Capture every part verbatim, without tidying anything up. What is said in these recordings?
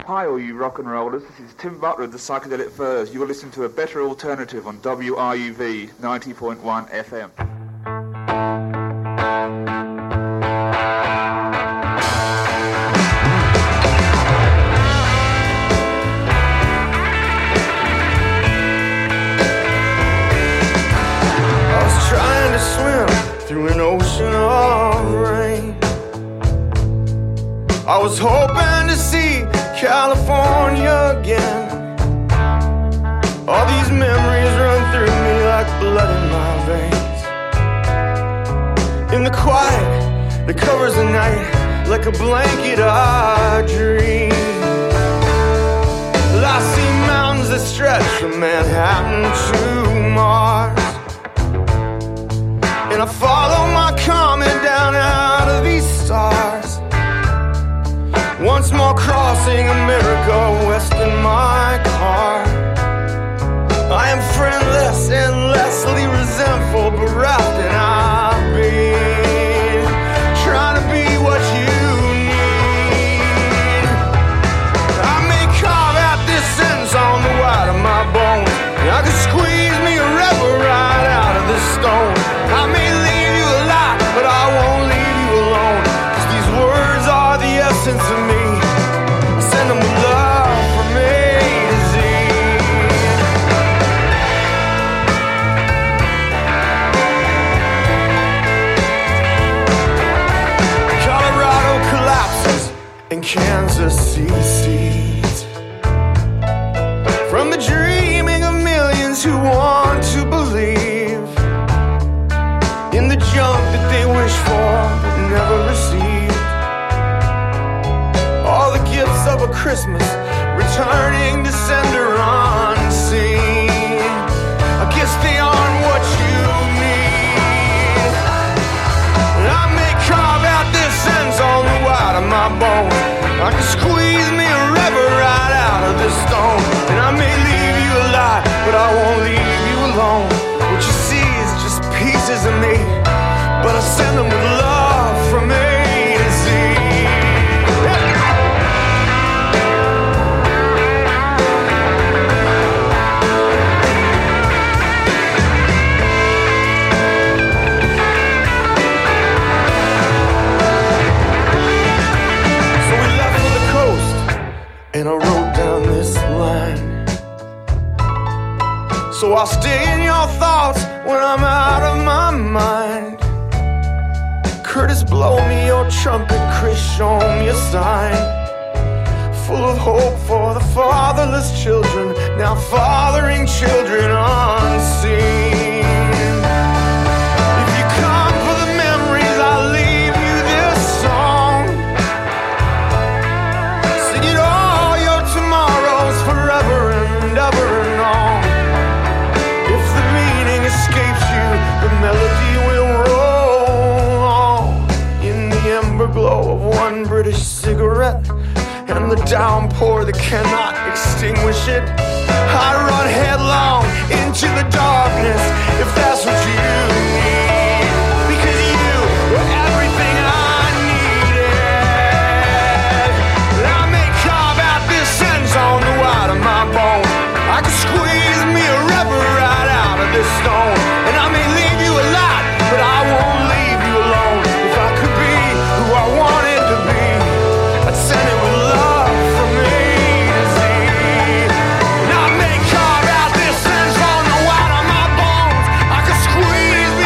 Hi all you rock and rollers, this is Tim Butler of the Psychedelic Furs. You are listening to a better alternative on W R U V ninety point one F M. I was trying to swim through an ocean of rain. I was hoping to see California again. All these memories run through me like blood in my veins. In the quiet that covers the night, like a blanket I dream. Well, I see mountains that stretch from Manhattan to Mars, and I follow my comet down out of these stars. Once more crossing America west in my car. I am friendless, endlessly resentful, bereft, and I've been trying to be what you need. I may carve out this sentence on the white of my bones. I could squeeze me a river right out of this stone. I may leave you alive, but I won't leave you alone, 'cause these words are the essence of me. I send them with love from A to Z. Colorado collapses and Kansas secedes from the dreaming of millions who want to believe in the junk that they wish for but never received. All the gifts of a Christmas returning to sender unseen. I guess they aren't what you need. I may carve out this sense on the white of my bone. I can squeeze me a river right out of this stone. And I may leave you alive, but I won't leave you alone. What you see is just pieces of me, but I send them with love from A to Z. So we left for the coast, and I wrote down this line. So I'll stay in your thoughts when I'm out of my mind. Curtis, blow me your trumpet. Chris, show me a sign. Full of hope for the fatherless children, now fathering children unseen. If you come for the memories, I'll leave you this song. Sing it all your tomorrows forever and ever and on. If the meaning escapes you, the melody will roll on. In the ember glow of one British cigarette and the downpour that cannot extinguish it, I run headlong into the darkness, if that's what you need. Because you were everything I needed. I may carve out this sentence on the white of my bone. I can squeeze me a river right out of this stone. And I may leave you alive, but I won't leave you alone. If I could be who I wanted to be, I'd send it with love from A to Z. And I may carve out this sentence on the white of my bones. I could squeeze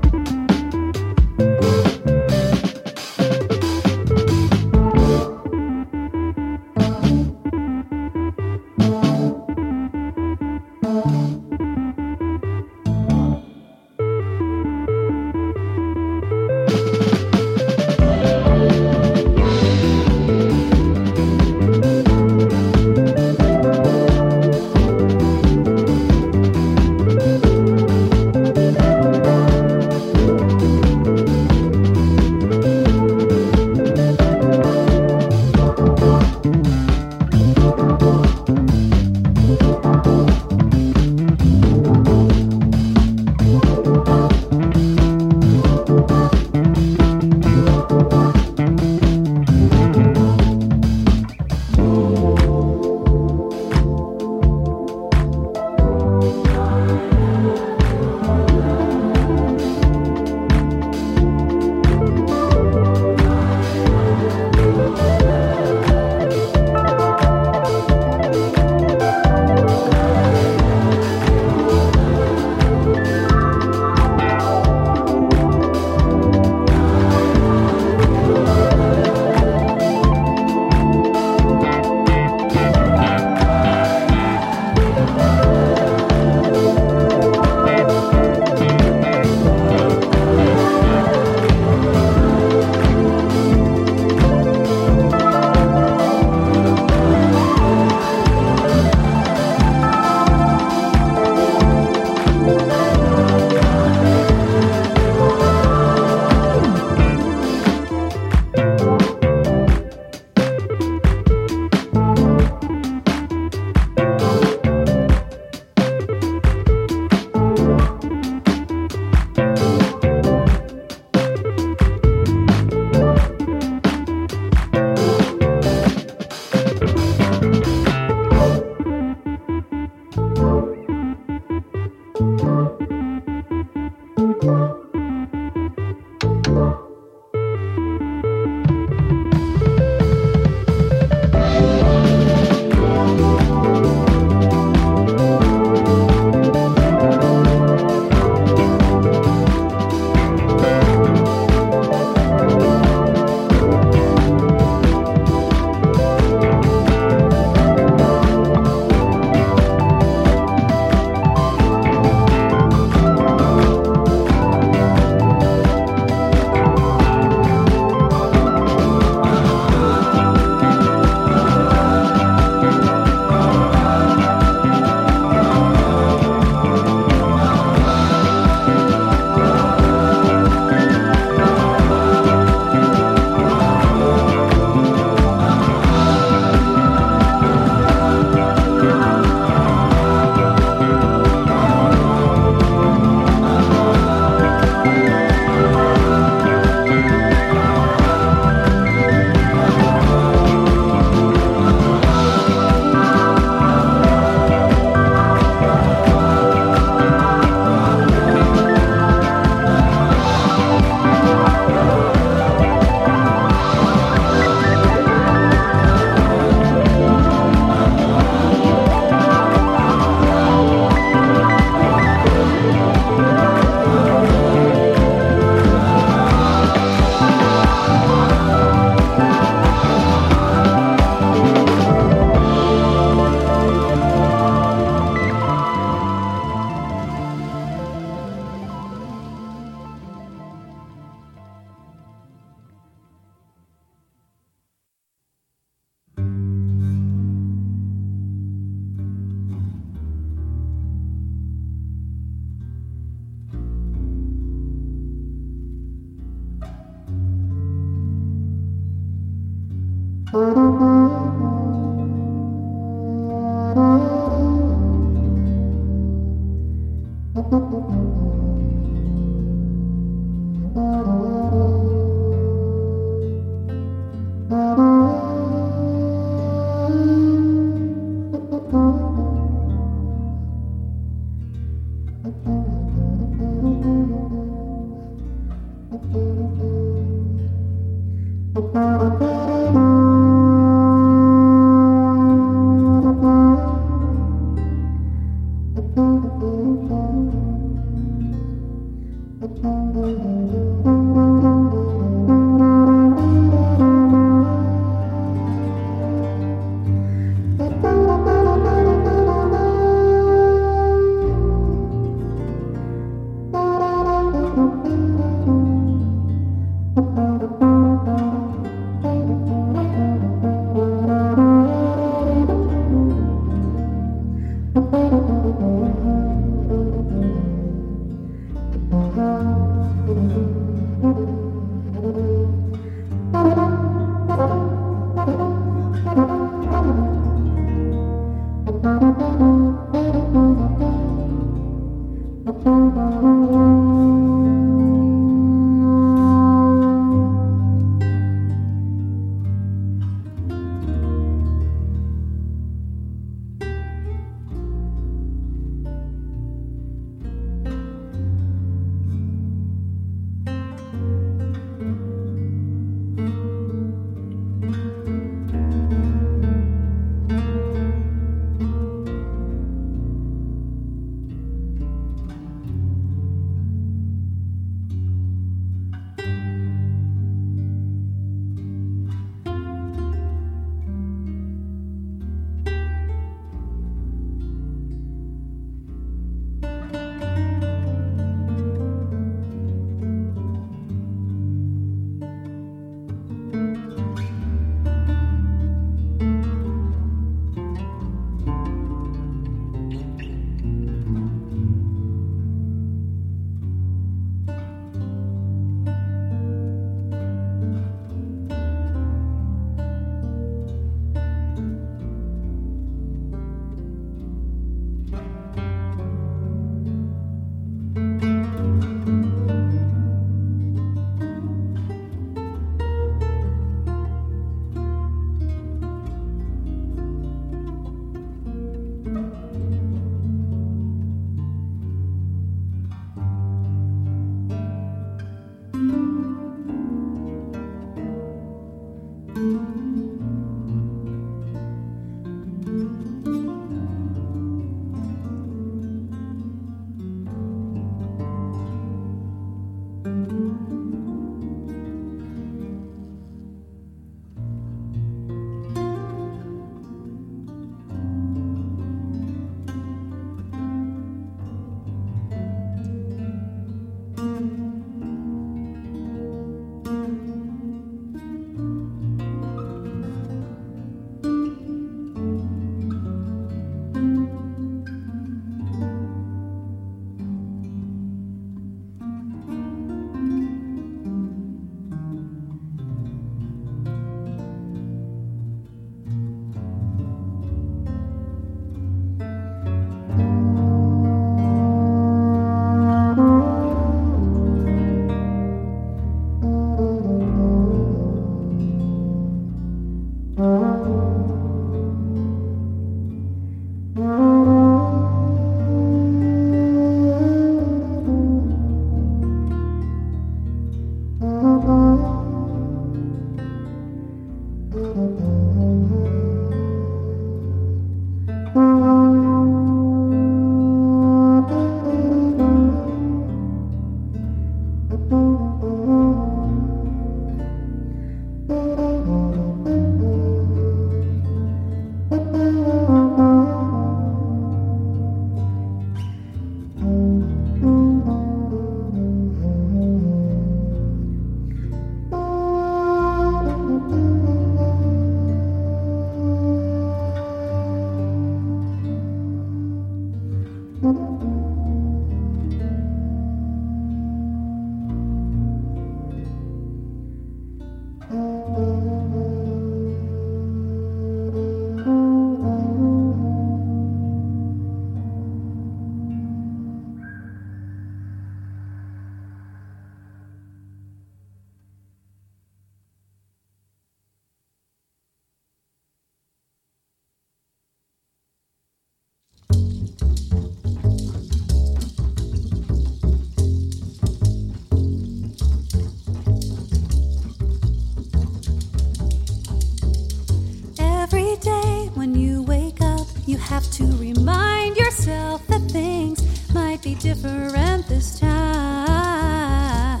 have to remind yourself that things might be different this time.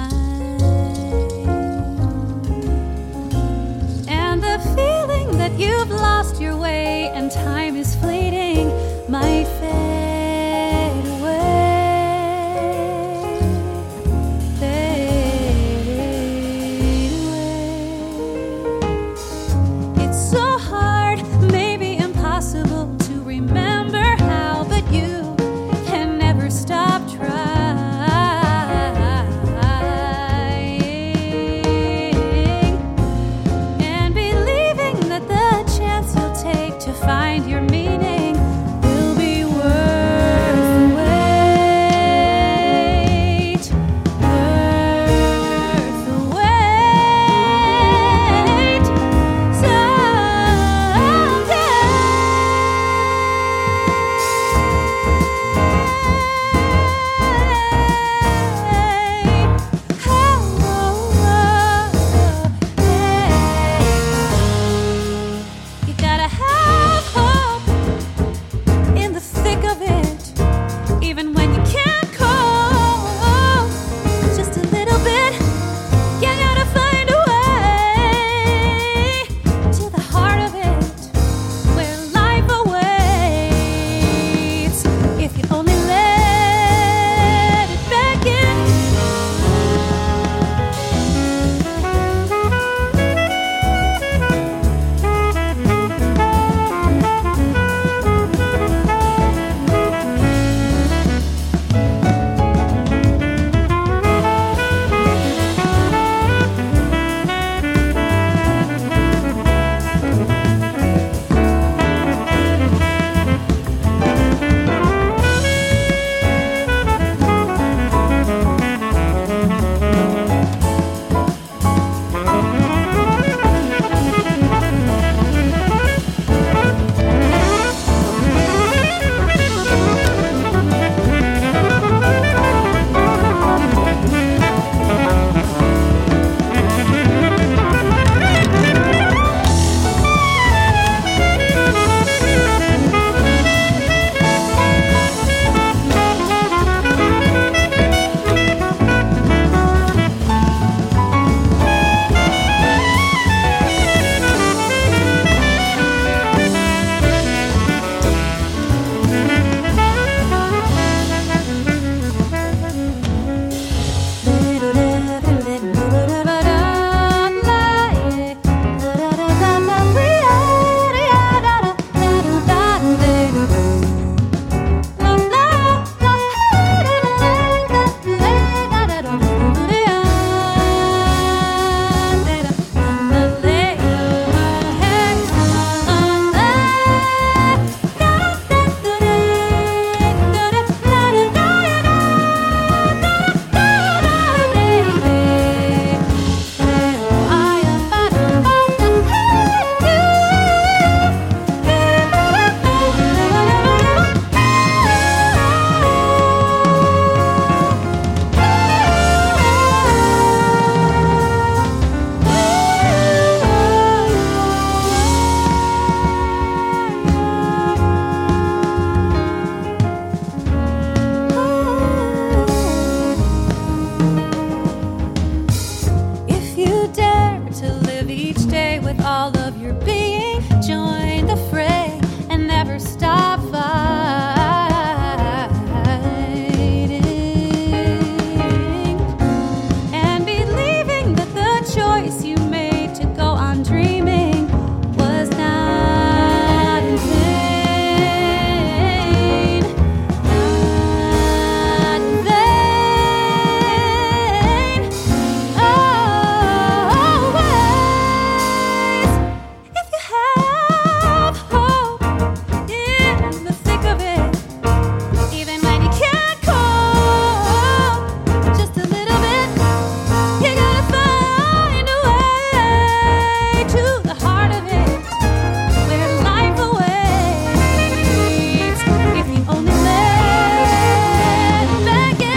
And the feeling that you've lost your way and time is fleeting might fade away, fade away. It's so hard, maybe impossible to remember how, but you can never stop trying. And believing that the chance you'll take to find your meaning will be worth the wait, worth the wait. Someday, you gotta have hope in the thick of it, even when you can't cope. Just a little bit, you gotta find a way to the heart of it, where life awaits. If you only let it back in. If you dare to live each day with all of your being, join the fray and never stop fighting. And believing that the choice you made to go on dreaming was not in vain, not in vain. Always, if you have hope in the thick of it, even when you can't cope, just a little bit, you gotta find a way to the heart of it, where life awaits. If you only let it back in.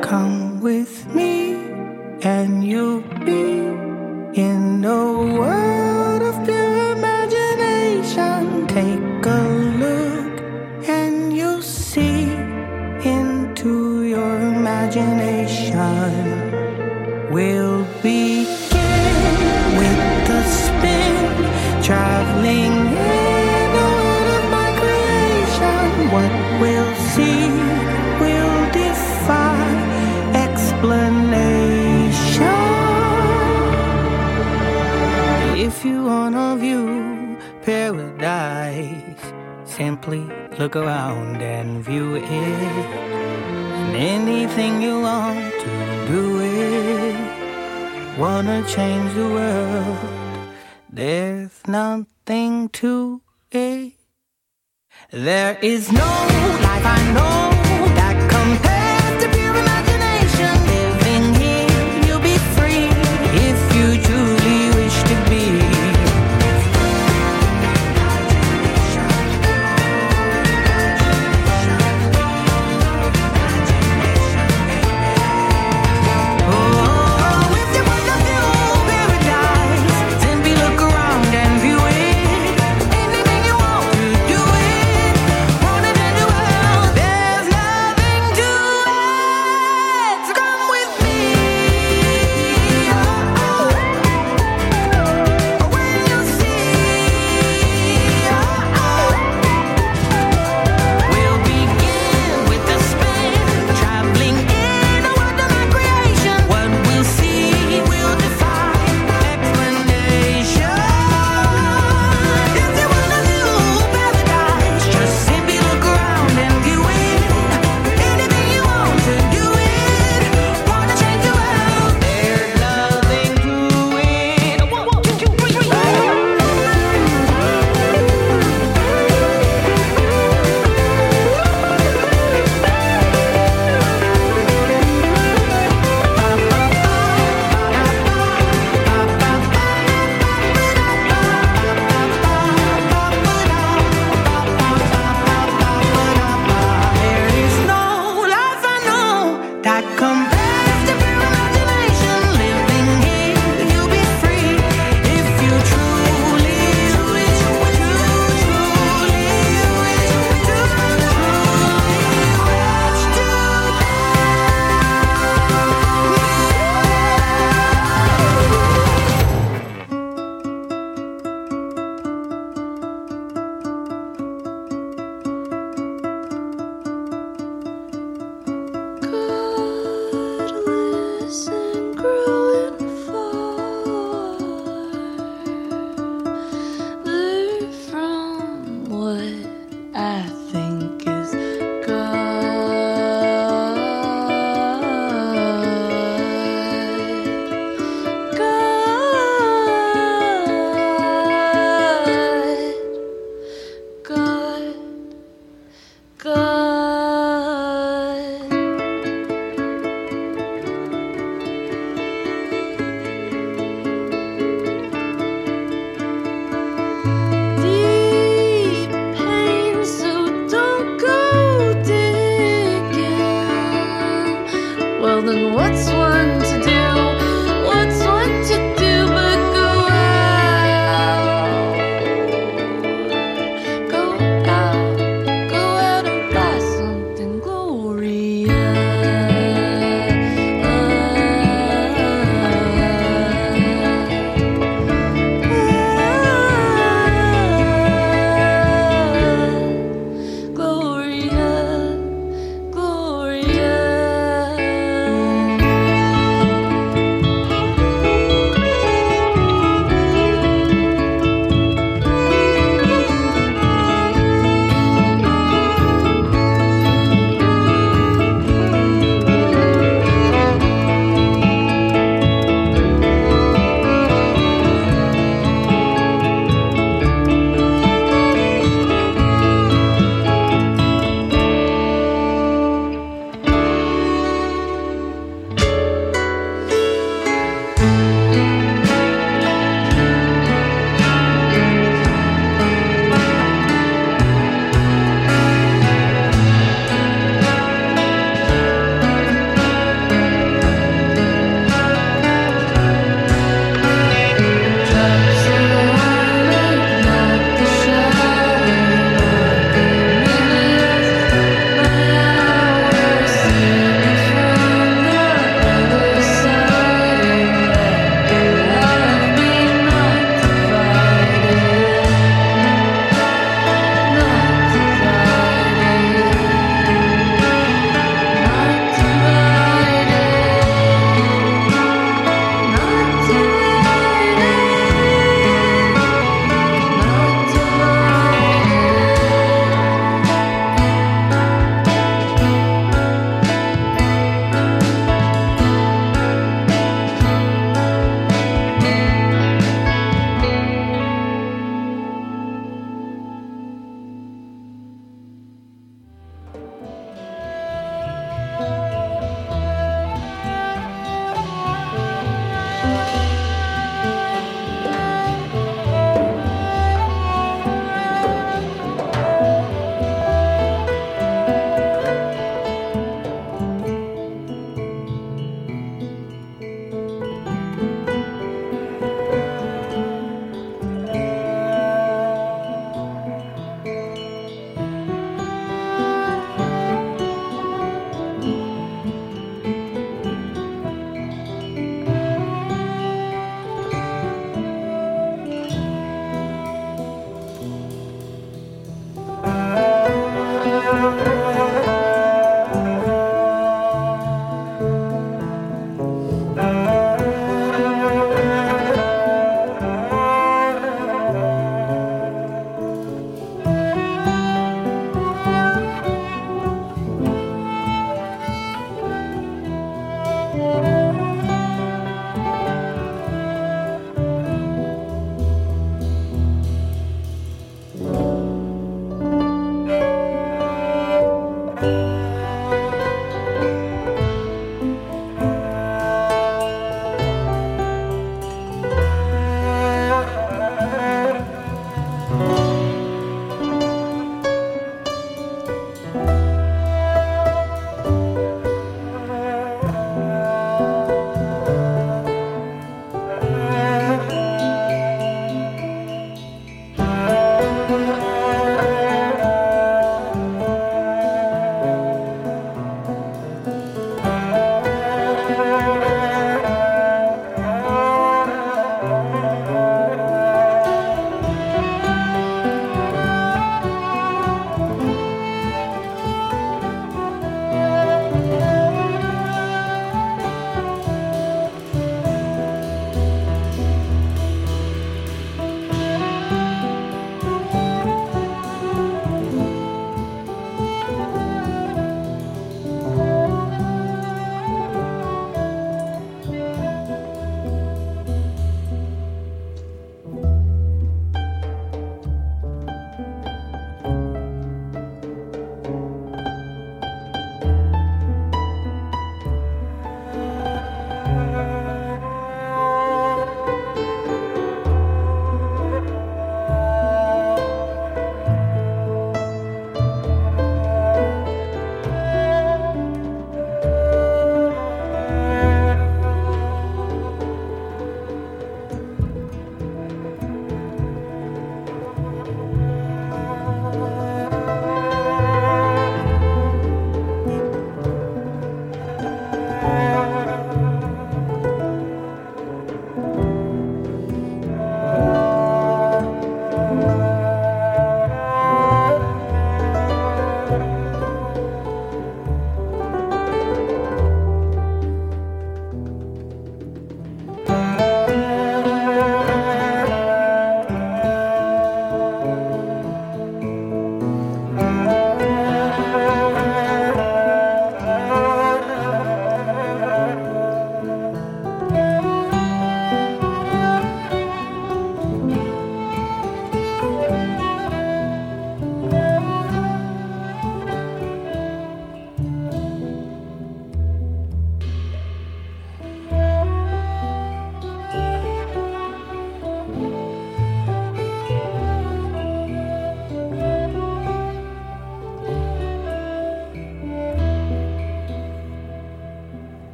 Come with me and you'll be in a world of pure imagination. Take a look and you'll see into your imagination. We'll begin with the spin, traveling in the world of my creation. What we'll see will defy explanation. If you wanna view paradise, simply look around and view it. And anything you want to do it. Wanna change the world, there's nothing to it. There is no life I know that compares to pure imagination. Living here, you'll be free if you truly wish to be.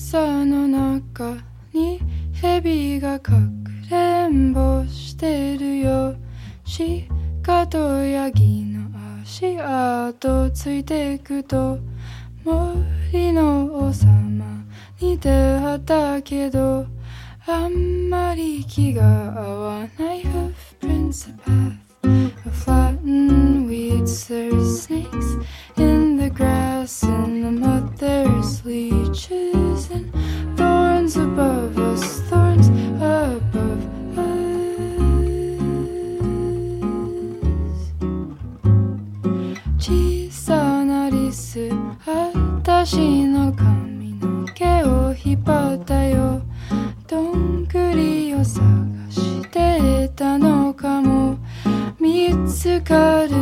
さの中に蛇がかくれんぼしてるよ。鹿とヤギの足跡ついてくと森の王様に出会ったけどあんまり気が合わない。 Hoofprints a path of flattened weeds. There's snakes in the grass and the mud. There's leeches and thorns above us, thorns above us. 小さなリス、あたしの髪の毛を引っ張ったよ。どんぐりを探してたのかも。見つかる